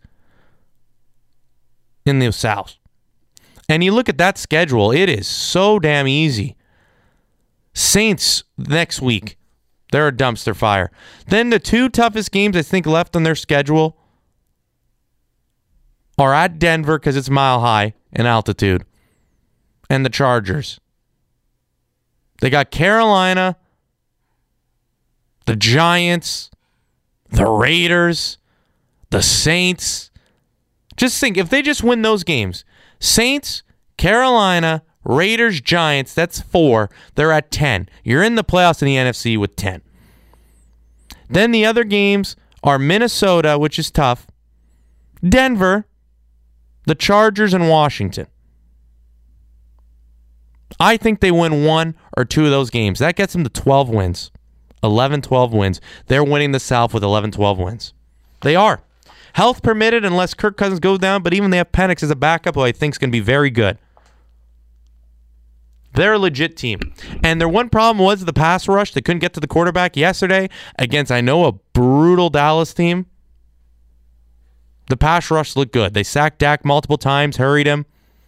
in the South. And you look at that schedule, it is so damn easy. Saints next week, they're a dumpster fire. Then the 2 toughest games I think left on their schedule are at Denver because it's mile high in altitude, and the Chargers. They got Carolina, the Giants, the Raiders, the Saints. Just think, if they just win those games, Saints, Carolina, Raiders, Giants, that's 4. They're at 10. You're in the playoffs in the NFC with 10. Then the other games are Minnesota, which is tough, Denver, the Chargers, and Washington. I think they win 1 or 2 of those games. That gets them to 12 wins. 11-12 wins. They're winning the South with 11-12 wins. They are. Health permitted unless Kirk Cousins goes down, but even they have Penix as a backup, who I think is going to be very good. They're a legit team. And their one problem was the pass rush. They couldn't get to the quarterback yesterday against, I know, a brutal Dallas team. The pass rush looked good. They sacked Dak multiple times, hurried him.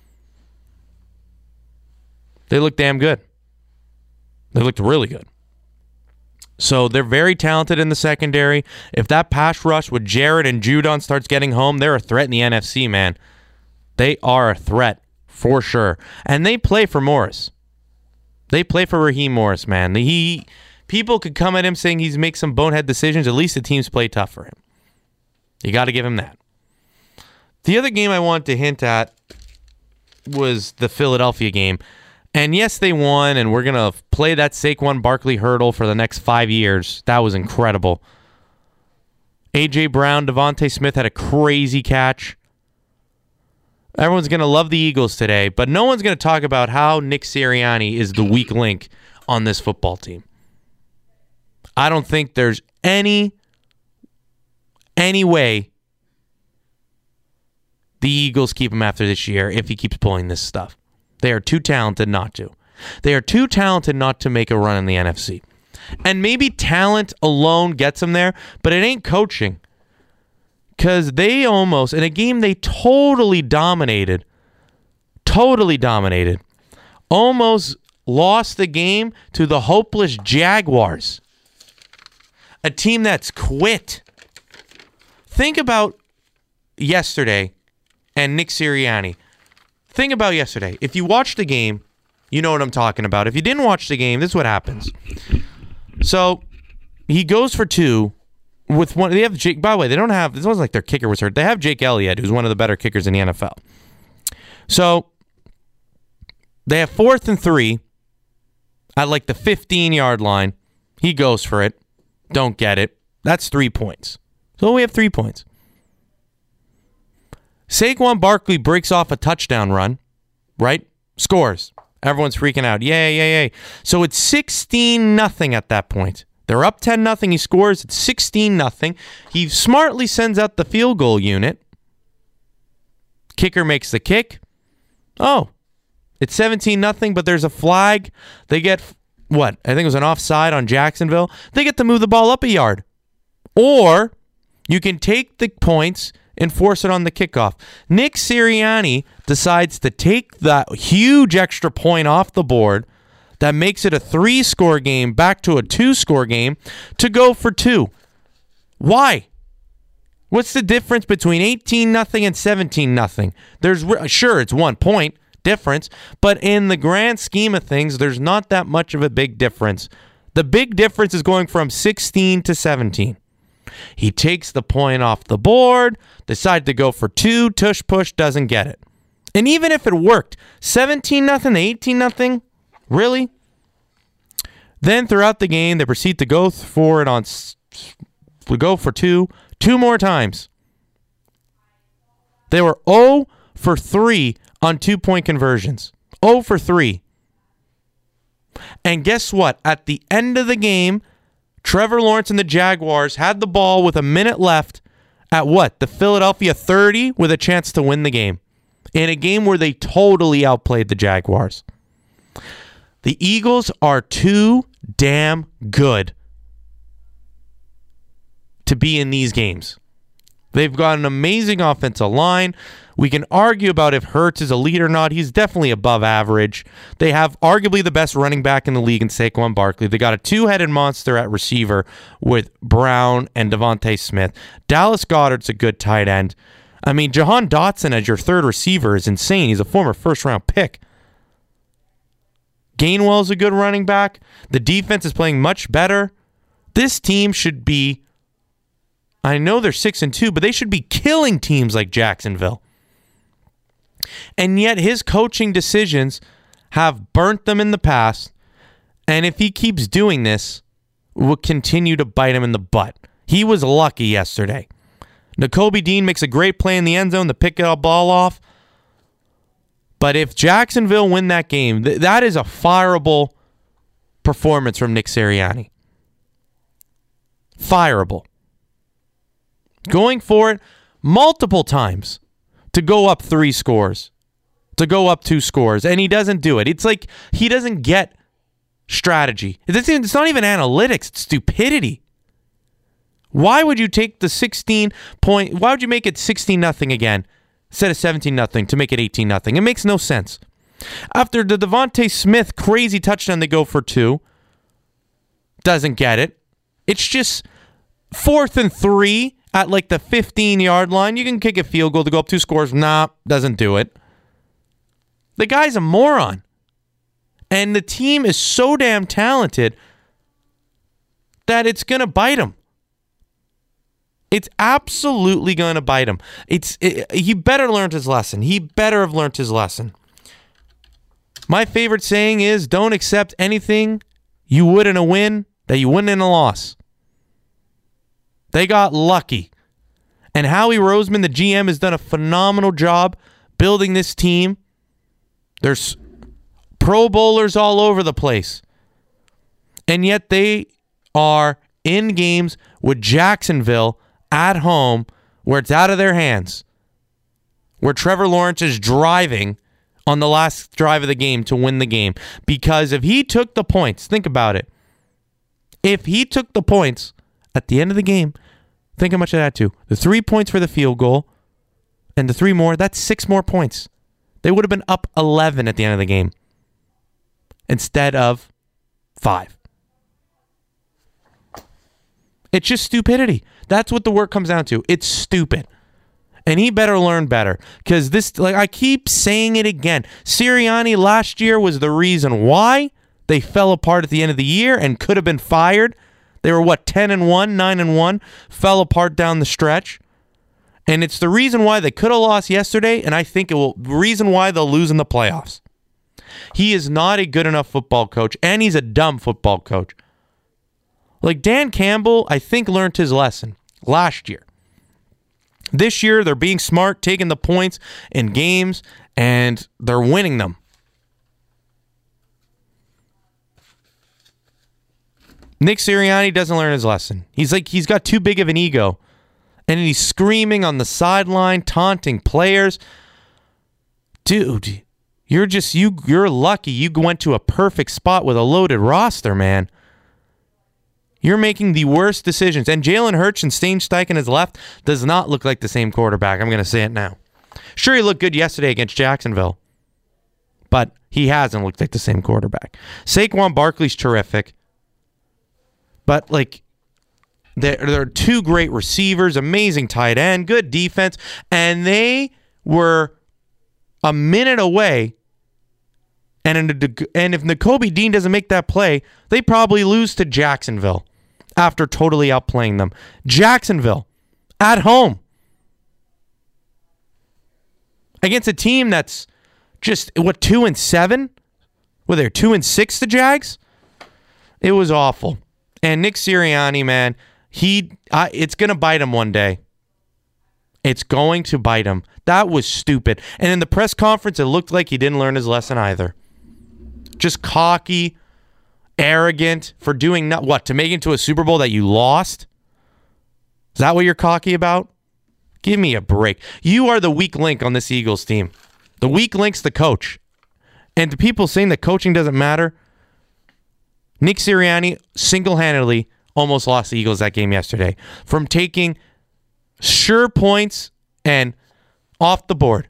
They looked damn good. They looked really good. So they're very talented in the secondary. If that pass rush with Jared and Judon starts getting home, they're a threat in the NFC, man. They are a threat for sure. And they play for Morris. They play for Raheem Morris, man. People could come at him saying he's make some bonehead decisions. At least the teams play tough for him. You got to give him that. The other game I wanted to hint at was the Philadelphia game. And yes, they won, and we're going to play that Saquon Barkley hurdle for the next 5 years. That was incredible. A.J. Brown, Devontae Smith had a crazy catch. Everyone's going to love the Eagles today, but no one's going to talk about how Nick Sirianni is the weak link on this football team. I don't think there's any way the Eagles keep him after this year if he keeps pulling this stuff. They are too talented not to. They are too talented not to make a run in the NFC. And maybe talent alone gets them there, but it ain't coaching. Because they almost, in a game they totally dominated, almost lost the game to the hopeless Jaguars. A team that's quit. Think about yesterday and Nick Sirianni. Think about yesterday. If you watched the game, you know what I'm talking about. If you didn't watch the game, this is what happens. So he goes for 2 with one. They have Jake. By the way, they don't have. It wasn't like their kicker was hurt. They have Jake Elliott, who's one of the better kickers in the NFL. So they have 4th and 3 at like the 15-yard line. He goes for it. Don't get it. That's 3 points. So we have 3 points. Saquon Barkley breaks off a touchdown run, right? Scores. Everyone's freaking out. Yay. So it's 16-0 at that point. They're up 10-0. He scores. It's 16-0. He smartly sends out the field goal unit. Kicker makes the kick. Oh, it's 17-0, but there's a flag. They get, what? I think it was an offside on Jacksonville. They get to move the ball up a yard. Or you can take the points and force it on the kickoff. Nick Sirianni decides to take that huge extra point off the board that makes it a 3-score game back to a 2-score game to go for 2. Why? What's the difference between 18-0 and 17-0? There's sure it's 1 point difference, but in the grand scheme of things, there's not that much of a big difference. The big difference is going from 16 to 17. He takes the point off the board, decides to go for 2, tush push, doesn't get it. And even if it worked, 17-0 to 18-0, really? Then throughout the game, they proceed to go for it we go for 2 more times. They were 0 for 3 on 2-point conversions. 0 for 3. And guess what? At the end of the game, Trevor Lawrence and the Jaguars had the ball with a minute left at what? The Philadelphia 30 with a chance to win the game. In a game where they totally outplayed the Jaguars. The Eagles are too damn good to be in these games. They've got an amazing offensive line. We can argue about if Hurts is a lead or not. He's definitely above average. They have arguably the best running back in the league in Saquon Barkley. They got a two-headed monster at receiver with Brown and Devontae Smith. Dallas Goedert's a good tight end. I mean, Jahan Dotson as your third receiver is insane. He's a former first-round pick. Gainwell's a good running back. The defense is playing much better. This team should be, I know they're 6-2, but they should be killing teams like Jacksonville. And yet his coaching decisions have burnt them in the past. And if he keeps doing this, will continue to bite him in the butt. He was lucky yesterday. Nakobe Dean makes a great play in the end zone to pick a ball off. But if Jacksonville win that game, that is a fireable performance from Nick Sirianni. Fireable. Going for it multiple times to go up 3 scores, to go up 2 scores, and he doesn't do it. It's like he doesn't get strategy. It's not even analytics, it's stupidity. Why would you take the 16-point, why would you make it 16-0 again instead of 17-0 to make it 18-0? It makes no sense. After the Devontae Smith crazy touchdown, they go for 2. Doesn't get it. It's just 4th and 3 at like the 15-yard line. You can kick a field goal to go up 2 scores. Nah, doesn't do it. The guy's a moron. And the team is so damn talented that it's going to bite him. It's absolutely going to bite him. He better learn his lesson. He better have learned his lesson. My favorite saying is, don't accept anything you would in a win that you wouldn't in a loss. They got lucky. And Howie Roseman, the GM, has done a phenomenal job building this team. There's Pro Bowlers all over the place. And yet they are in games with Jacksonville at home where it's out of their hands. Where Trevor Lawrence is driving on the last drive of the game to win the game. Because if he took the points, think about it. If he took the points at the end of the game, think how much of that too. The 3 points for the field goal and the 3 more, that's 6 more points. They would have been up 11 at the end of the game instead of 5. It's just stupidity. That's what the work comes down to. It's stupid. And he better learn better. Because this, like I keep saying it again, Sirianni last year was the reason why they fell apart at the end of the year and could have been fired. They were, 10-1, 9-1, fell apart down the stretch. And it's the reason why they could have lost yesterday, and I think it will reason why they'll lose in the playoffs. He is not a good enough football coach, and he's a dumb football coach. Like Dan Campbell, I think, learned his lesson last year. This year, they're being smart, taking the points in games, and they're winning them. Nick Sirianni doesn't learn his lesson. He's got too big of an ego. And he's screaming on the sideline, taunting players. Dude, you're lucky you went to a perfect spot with a loaded roster, man. You're making the worst decisions. And Jalen Hurts and Steichen his left does not look like the same quarterback. I'm going to say it now. Sure, he looked good yesterday against Jacksonville. But he hasn't looked like the same quarterback. Saquon Barkley's terrific. But, there are 2 great receivers, amazing tight end, good defense, and they were a minute away. And if Nakobe Dean doesn't make that play, they probably lose to Jacksonville after totally outplaying them. Jacksonville, at home, against a team that's just, 2-7? Were they 2-6, the Jags? It was awful. And Nick Sirianni, man, it's going to bite him one day. It's going to bite him. That was stupid. And in the press conference, it looked like he didn't learn his lesson either. Just cocky. arrogant, for doing what? To make it to a Super Bowl that you lost? Is that what you're cocky about? Give me a break. You are the weak link on this Eagles team. The weak link's the coach. And to people saying that coaching doesn't matter, Nick Sirianni single-handedly almost lost the Eagles that game yesterday from taking sure points and off the board.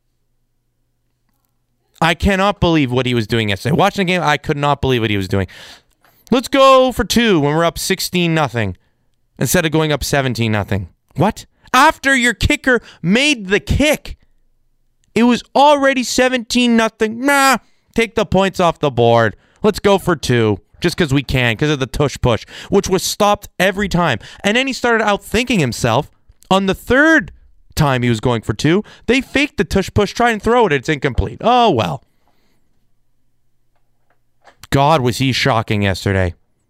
I cannot believe what he was doing yesterday. Watching the game, I could not believe what he was doing. Let's go for 2 when we're up 16-0 instead of going up 17-0. What? After your kicker made the kick. It was already 17-0. Nah, take the points off the board. Let's go for 2. Just because we can, because of the tush push, which was stopped every time. And then he started outthinking himself. On the third time he was going for 2, they faked the tush push, try and throw it. It's incomplete. Oh, well. God, was he shocking yesterday.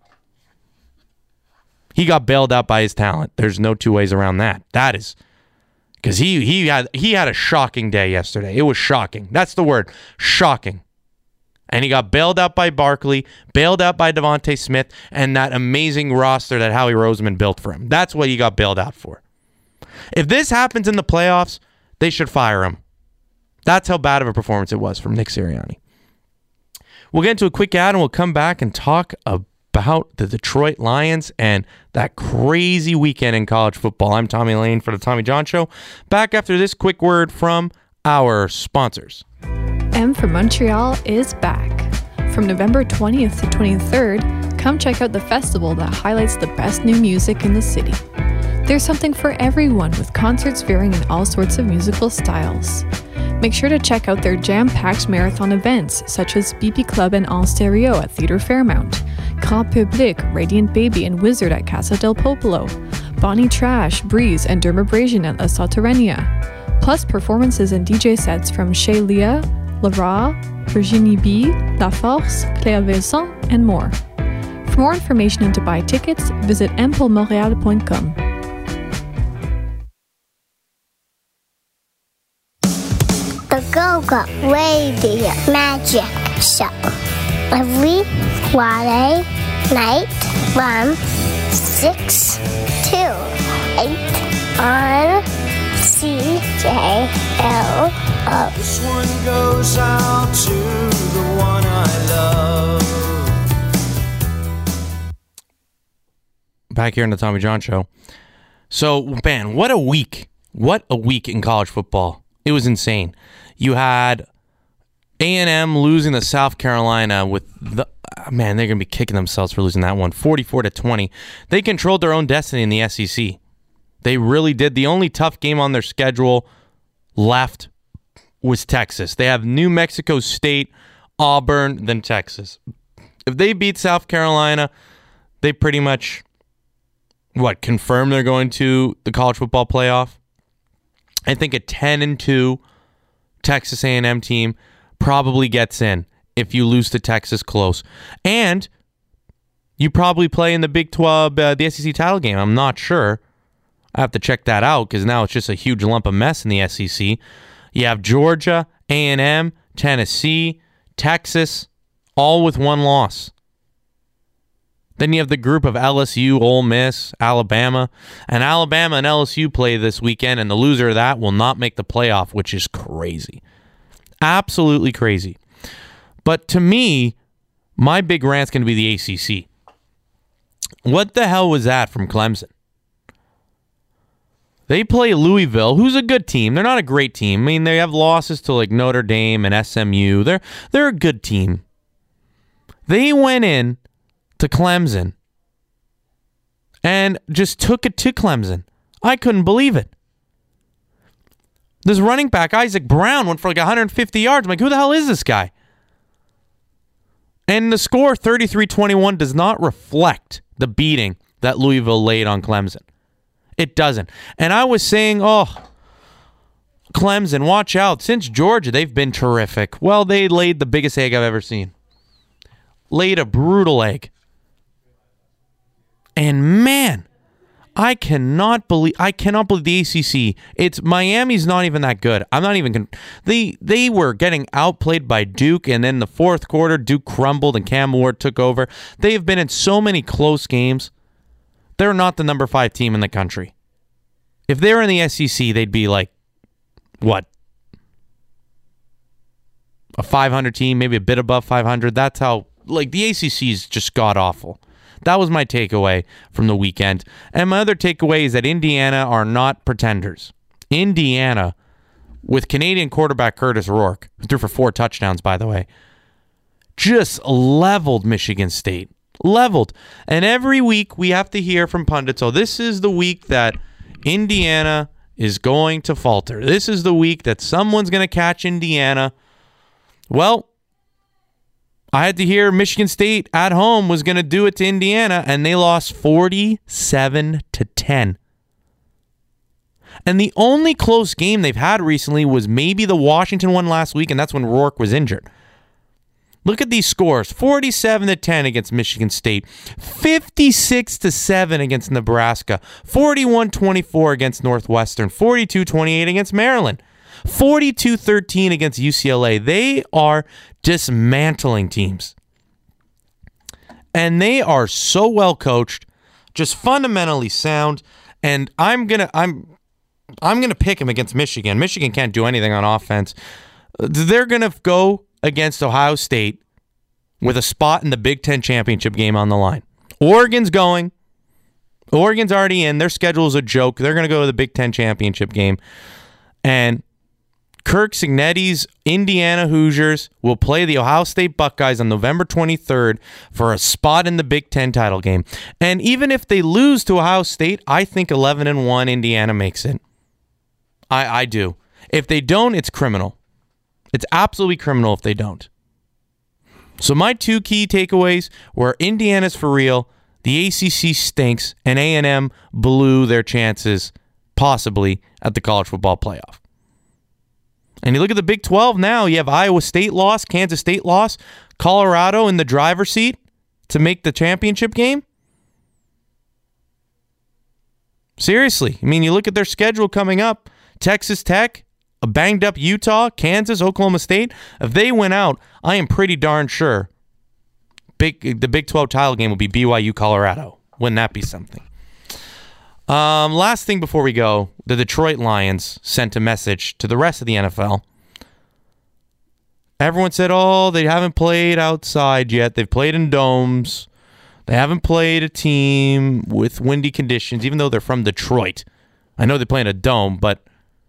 He got bailed out by his talent. There's no two ways around that. That is because he had a shocking day yesterday. It was shocking. That's the word. Shocking. And he got bailed out by Barkley, bailed out by Devontae Smith, and that amazing roster that Howie Roseman built for him. That's what he got bailed out for. If this happens in the playoffs, they should fire him. That's how bad of a performance it was from Nick Sirianni. We'll get into a quick ad and we'll come back and talk about the Detroit Lions and that crazy weekend in college football. I'm Tommy Lane for the Tommy John Show. Back after this quick word from our sponsors. M for Montreal is back. From November 20th to 23rd, come check out the festival that highlights the best new music in the city. There's something for everyone with concerts varying in all sorts of musical styles. Make sure to check out their jam-packed marathon events such as BP Club and En Stereo at Theatre Fairmount, Grand Public, Radiant Baby and Wizard at Casa del Popolo, Bonnie Trash, Breeze and Dermabrasion at La Sauterenia, plus performances and DJ sets from Chez Leah, Laura, Virginie B, La Force, Claire Vincent, and more. For more information and to buy tickets, visit mplemontreal.com. The Go-Go Radio Magic Show. Every Friday night from 6 to 8 on CJLO. This one goes out to the one I love. Back here in the Tommy John Show. So, man, what a week. What a week in college football. It was insane. You had A&M losing to South Carolina with the... Man, they're going to be kicking themselves for losing that one. 44-20. They controlled their own destiny in the SEC. They really did. The only tough game on their schedule left was Texas. They have New Mexico State, Auburn, then Texas. If they beat South Carolina, they pretty much, confirm they're going to the college football playoff? I think a 10-2 Texas A&M team probably gets in if you lose to Texas close. And you probably play in the Big 12, the SEC title game. I'm not sure. I have to check that out because now it's just a huge lump of mess in the SEC. You have Georgia, A&M, Tennessee, Texas, all with one loss. Then you have the group of LSU, Ole Miss, Alabama. And Alabama and LSU play this weekend, and the loser of that will not make the playoff, which is crazy. Absolutely crazy. But to me, my big rant's going to be the ACC. What the hell was that from Clemson? They play Louisville, who's a good team. They're not a great team. I mean, they have losses to like Notre Dame and SMU. They're a good team. They went in to Clemson and just took it to Clemson. I couldn't believe it. This running back, Isaac Brown, went for like 150 yards. I'm like, who the hell is this guy? And the score, 33-21, does not reflect the beating that Louisville laid on Clemson. It doesn't. And I was saying, Clemson, watch out. Since Georgia, they've been terrific. Well, they laid the biggest egg I've ever seen. Laid a brutal egg. And man, I cannot believe the ACC. It's Miami's not even that good. I'm not even. They were getting outplayed by Duke, and then the fourth quarter, Duke crumbled and Cam Ward took over. They have been in so many close games. They're not the number 5 team in the country. If they were in the SEC, they'd be like, what? A 500 team, maybe a bit above 500. That's how, like, the ACC is just god-awful. That was my takeaway from the weekend. And my other takeaway is that Indiana are not pretenders. Indiana, with Canadian quarterback Curtis Rourke, who threw for 4 touchdowns, by the way, just leveled Michigan State. Leveled. And every week we have to hear from pundits, oh, this is the week that Indiana is going to falter. This is the week that someone's going to catch Indiana. Well, I had to hear Michigan State at home was going to do it to Indiana, and they lost 47-10. And the only close game they've had recently was maybe the Washington one last week, and that's when Rourke was injured. Look at these scores. 47-10 against Michigan State. 56-7 against Nebraska. 41-24 against Northwestern. 42-28 against Maryland. 42-13 against UCLA. They are dismantling teams. And they are so well coached, just fundamentally sound. And I'm gonna pick them against Michigan. Michigan can't do anything on offense. They're gonna go against Ohio State with a spot in the Big Ten championship game on the line. Oregon's going. Oregon's already in. Their schedule is a joke. They're going to go to the Big Ten championship game. And Kirk Cignetti's Indiana Hoosiers will play the Ohio State Buckeyes on November 23rd for a spot in the Big Ten title game. And even if they lose to Ohio State, I think 11-1 Indiana makes it. I do. If they don't, it's criminal. It's absolutely criminal if they don't. So my 2 key takeaways were Indiana's for real, the ACC stinks, and A&M blew their chances possibly at the college football playoff. And you look at the Big 12 now, you have Iowa State loss, Kansas State loss, Colorado in the driver's seat to make the championship game. Seriously, I mean, you look at their schedule coming up, Texas Tech, a banged up Utah, Kansas, Oklahoma State. If they win out, I am pretty darn sure the Big 12 title game will be BYU, Colorado. Wouldn't that be something? Last thing before we go, the Detroit Lions sent a message to the rest of the NFL. Everyone said, oh, they haven't played outside yet. They've played in domes. They haven't played a team with windy conditions, even though they're from Detroit. I know they play in a dome, but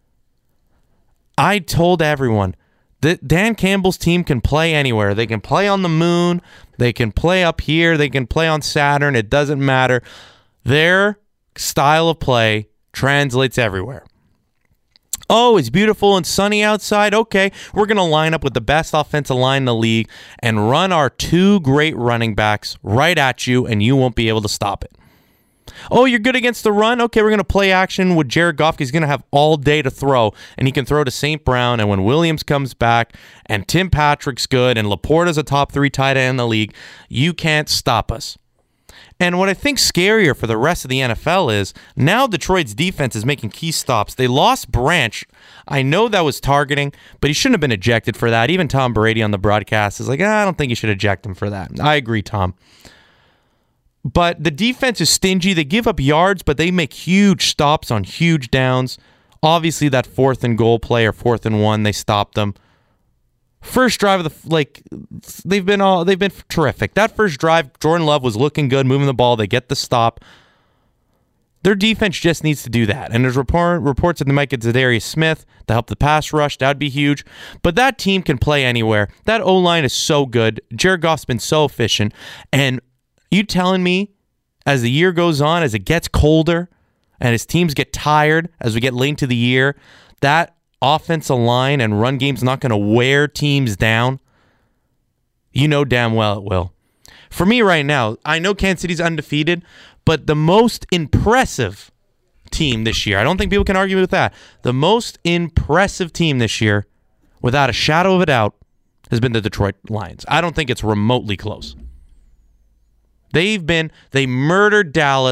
I told everyone that Dan Campbell's team can play anywhere. They can play on the moon. They can play up here. They can play on Saturn. It doesn't matter. Their style of play translates everywhere. Oh, it's beautiful and sunny outside. Okay, we're going to line up with the best offensive line in the league and run our 2 great running backs right at you, and you won't be able to stop it. Oh, you're good against the run? Okay, we're going to play action with Jared Goff. He's going to have all day to throw, and he can throw to St. Brown. And when Williams comes back and Tim Patrick's good and Laporta's a top 3 tight end in the league, you can't stop us. And what I think scarier for the rest of the NFL is now Detroit's defense is making key stops. They lost Branch. I know that was targeting, but he shouldn't have been ejected for that. Even Tom Brady on the broadcast is like, I don't think you should eject him for that. I agree, Tom. But the defense is stingy. They give up yards, but they make huge stops on huge downs. Obviously, that 4th and goal play or 4th and 1, they stopped them. First drive of they've been terrific. That first drive, Jordan Love was looking good, moving the ball. They get the stop. Their defense just needs to do that. And there's reports that they might get Zadarius Smith to help the pass rush. That'd be huge. But that team can play anywhere. That O-line is so good. Jared Goff's been so efficient. And you telling me as the year goes on, as it gets colder, and as teams get tired, as we get late into the year, that offensive line and run game's not going to wear teams down? You know damn well it will. For me right now, I know Kansas City's undefeated, but the most impressive team this year, I don't think people can argue with that, the most impressive team this year, without a shadow of a doubt, has been the Detroit Lions. I don't think it's remotely close. They murdered Dallas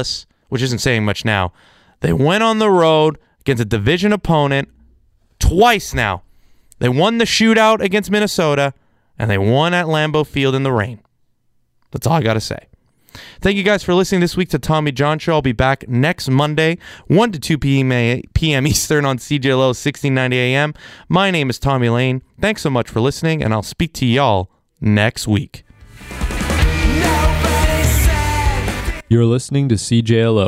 which isn't saying much now. They went on the road against a division opponent twice now. They won the shootout against Minnesota, and they won at Lambeau Field in the rain. That's all I got to say. Thank you guys for listening this week to Tommy John Show. I'll be back next Monday, 1 to 2 p.m. Eastern on CJLO 1690 AM. My name is Tommy Lane. Thanks so much for listening, and I'll speak to y'all next week. You're listening to CJLO